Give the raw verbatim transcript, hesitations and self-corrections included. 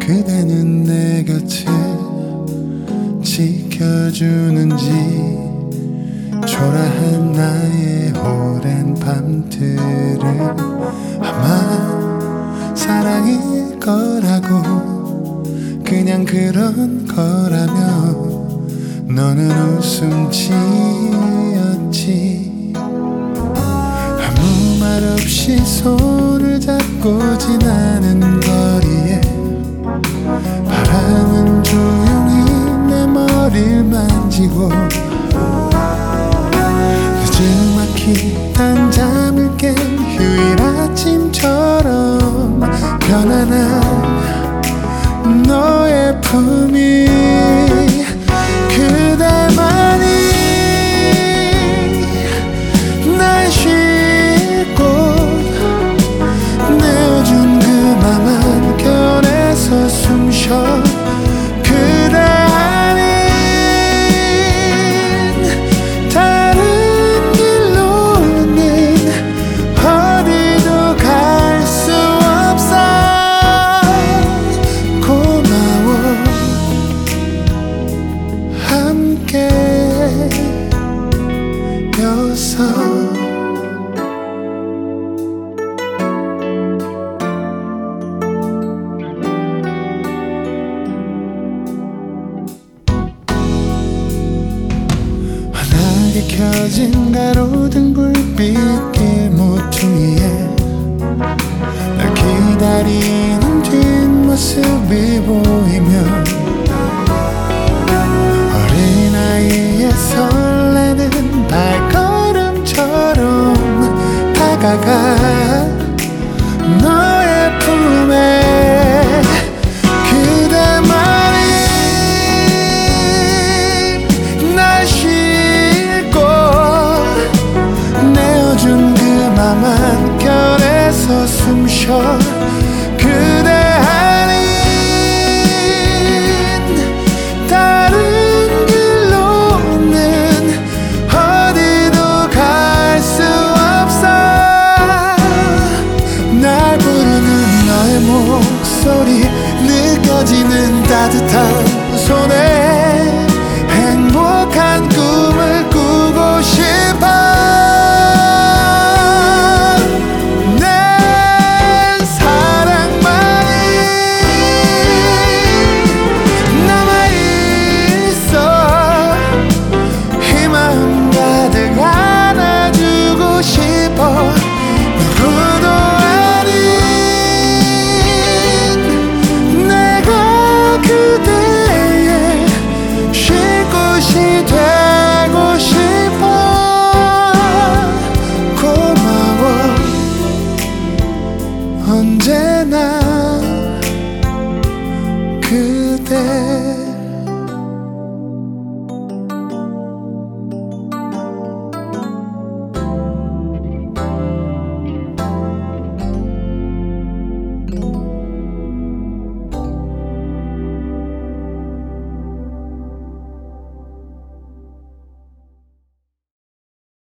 그대는 내 곁을 지켜주는지 초라한 나의 오랜 밤들은 아마 사랑일 거라고 그냥 그런 거라며 너는 웃음 지었지. 아무 말 없이 손을 잡고 지나는 거리에 바람은 조용히 내 머리를 만지고 늦지막히 난 잠을 깬 휴일 아침처럼 편안한 너의 품이 그대만이 날 쉴 곳 내어준 그 맘 한켠에서 숨쉬어 그대 아닌 다른 길로는 어디도 갈 수 없어. 고마워 함께여서. 환하게 켜진 가로등 불빛길 모퉁이에 날 기다리는 뒷모습이 보이면 어린아이의 설레는 발걸음처럼 다가가 너의 품에 그대만이 날 쉴 곳 내어준 그 맘 한켠에서 숨쉬어 그대 아닌 다른 길로는 어디도 갈 수 없어. 날 부르는 너의 목소리 느껴지는 따뜻한 손에 행복한 꿈을 꾸고 싶어. 내 사랑만이 남아있어. 이 마음 가득 안아주고 싶어. 누구도 아닌 내가 그대의 쉴 곳이 되고 싶어. 고마워 언제나